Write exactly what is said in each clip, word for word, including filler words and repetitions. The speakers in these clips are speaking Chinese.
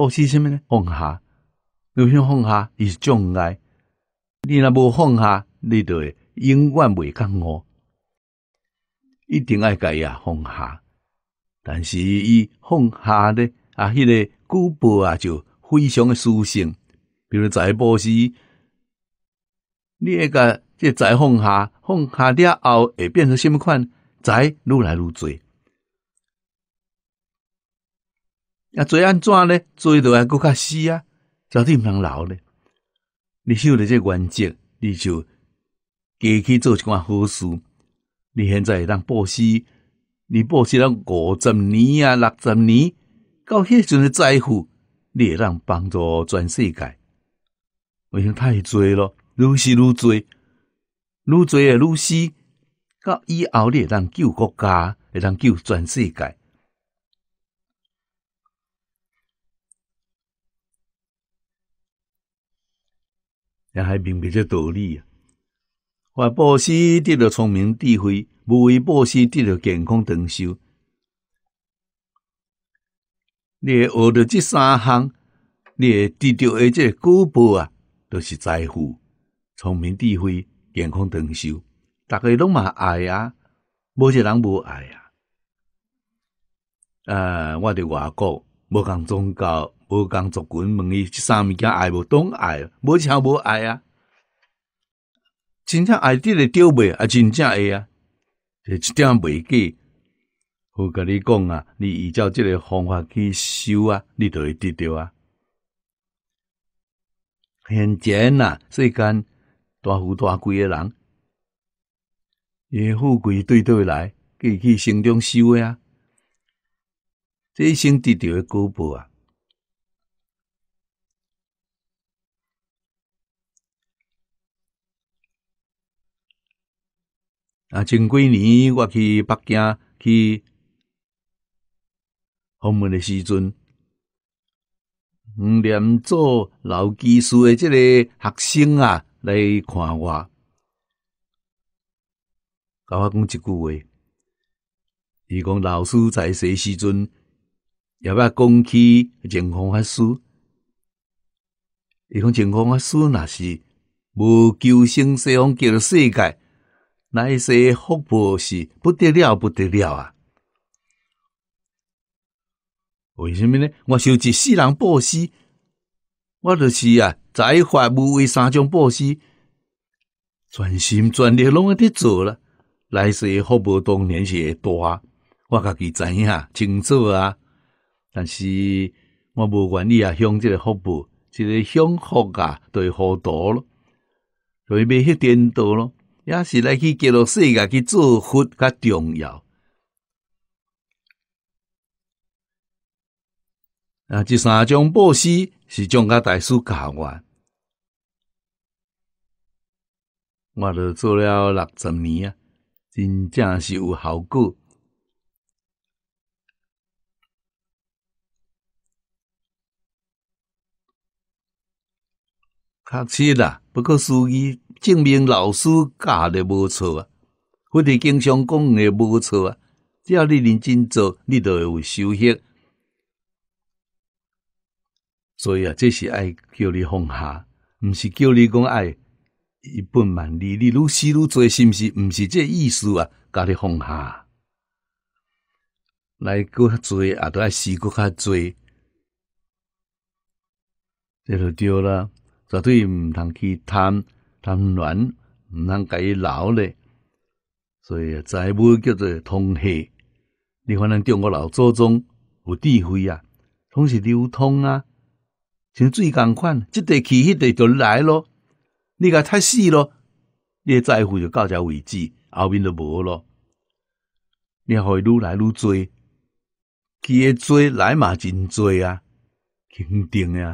报喜什么呢？放下，有啥放下？伊是障碍。你若无放下，你就会永远袂觉悟。一定爱甲伊啊放下。但是伊放下咧，啊，迄、那个举报啊就非常的殊胜。比如财报时，你会甲这财放下，放下了后会变成什么款？财愈来愈多。啊，做安怎呢？做就还佫较死啊，绝对毋通留咧。你守着这原则，你就加去做一寡好事。你现在会当报施，你报施了五十年啊、六十年，到迄阵的财富，你会当帮助全世界。为啥太多咯？愈是愈多，愈多诶愈死，到以后你会当救国家，会当救全世界。也还明白这道理啊！我报施得到聪明智慧，无为报施得到健康长寿。你会学到这三项，你会得到的这个果报啊，都、就是财富、聪明智慧、健康长寿。大家拢嘛爱啊，无一个人无爱啊。呃，我伫外国无共宗教。无共族群问伊，这三物件爱无？当爱，无啥无爱啊！真正爱得会着袂？啊，真正会啊！这一点袂假。我甲你讲啊，你依照这个方法去修啊，你就会得到啊。现前啊，世间大富大贵的人，伊富贵对倒来，去去心中修的啊，这一生得到的果报啊。啊，前几年我去北京去访问的时阵，嗯，连做老技术的这个学生啊来看我，甲我讲一句话，伊讲老师在世时阵，也捌讲起净空法师，伊讲净空法师若是无求生西方极乐世界。那些福报是不得了，不得了啊！为什么呢？我受一世人报施，我就是啊，财法无为三种报施，全心全力拢在做了。来世福报当然是会大，我家己知影清楚啊。但是我无愿意啊，享这个福报，这个享福啊，就会糊涂咯，就会迷去颠倒咯。也是来去极乐世界去做佛较重要。啊，这三种报施是蒋家大师教我，我就做了六十年啊，真正是有效果。确实啦，不可思议。证明老师教的无错啊，或者经常讲的无错啊。只要你认真做，你就会有收获。所以啊，这是爱叫你放下，毋是叫你讲爱一本万利，你愈死愈做，是毋是？毋是这意思啊，教你放下，来搁较做，也都爱死搁较做，这就对啦。绝对毋通去贪。贪婪毋通甲伊留咧，所以财物叫做通气。你看咱中国老祖宗有智慧啊，拢是流通啊，像水共款，即地去迄地就来咯。你甲踢死咯，你的财富就到遮为止，后面就无咯。你互伊愈来愈多，去的多来嘛真多啊，肯定啊。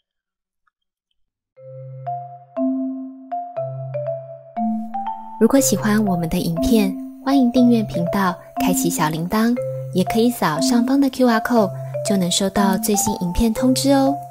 如果喜欢我们的影片，欢迎订阅频道，开启小铃铛，也可以扫上方的 Q R code，就能收到最新影片通知哦。